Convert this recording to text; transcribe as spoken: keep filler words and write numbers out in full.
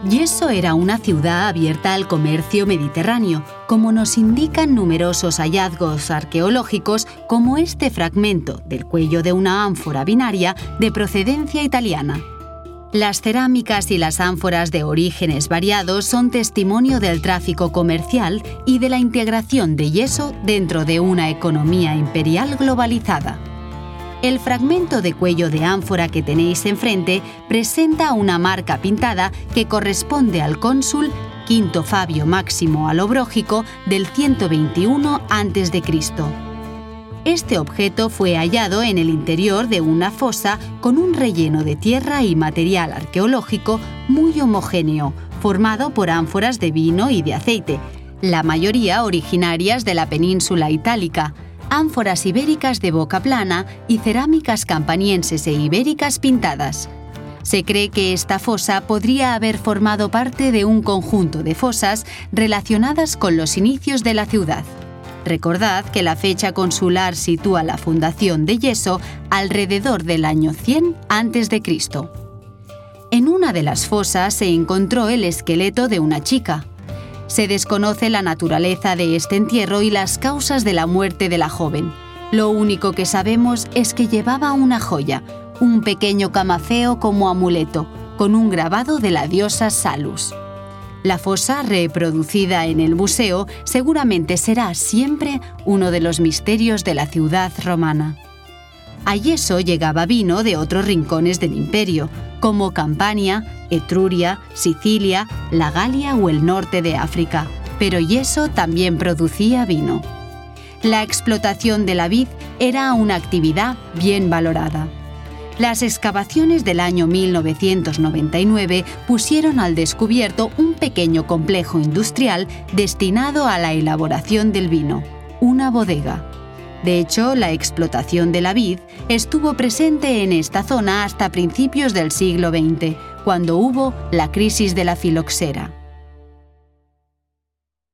Yeso era una ciudad abierta al comercio mediterráneo, como nos indican numerosos hallazgos arqueológicos como este fragmento del cuello de una ánfora binaria de procedencia italiana. Las cerámicas y las ánforas de orígenes variados son testimonio del tráfico comercial y de la integración de Yeso dentro de una economía imperial globalizada. El fragmento de cuello de ánfora que tenéis enfrente presenta una marca pintada que corresponde al cónsul Quinto Fabio Máximo Alobrógico del ciento veintiuno antes de Cristo Este objeto fue hallado en el interior de una fosa con un relleno de tierra y material arqueológico muy homogéneo, formado por ánforas de vino y de aceite, la mayoría originarias de la península itálica, ánforas ibéricas de boca plana y cerámicas campanienses e ibéricas pintadas. Se cree que esta fosa podría haber formado parte de un conjunto de fosas relacionadas con los inicios de la ciudad. Recordad que la fecha consular sitúa la fundación de Yeso alrededor del año cien antes de Cristo En una de las fosas se encontró el esqueleto de una chica. Se desconoce la naturaleza de este entierro y las causas de la muerte de la joven. Lo único que sabemos es que llevaba una joya, un pequeño camafeo como amuleto, con un grabado de la diosa Salus. La fosa, reproducida en el museo, seguramente será siempre uno de los misterios de la ciudad romana. A Yeso llegaba vino de otros rincones del imperio, como Campania, Etruria, Sicilia, la Galia o el norte de África, pero Yeso también producía vino. La explotación de la vid era una actividad bien valorada. Las excavaciones del año mil novecientos noventa y nueve pusieron al descubierto un pequeño complejo industrial destinado a la elaboración del vino, una bodega. De hecho, la explotación de la vid estuvo presente en esta zona hasta principios del siglo veinte, cuando hubo la crisis de la filoxera.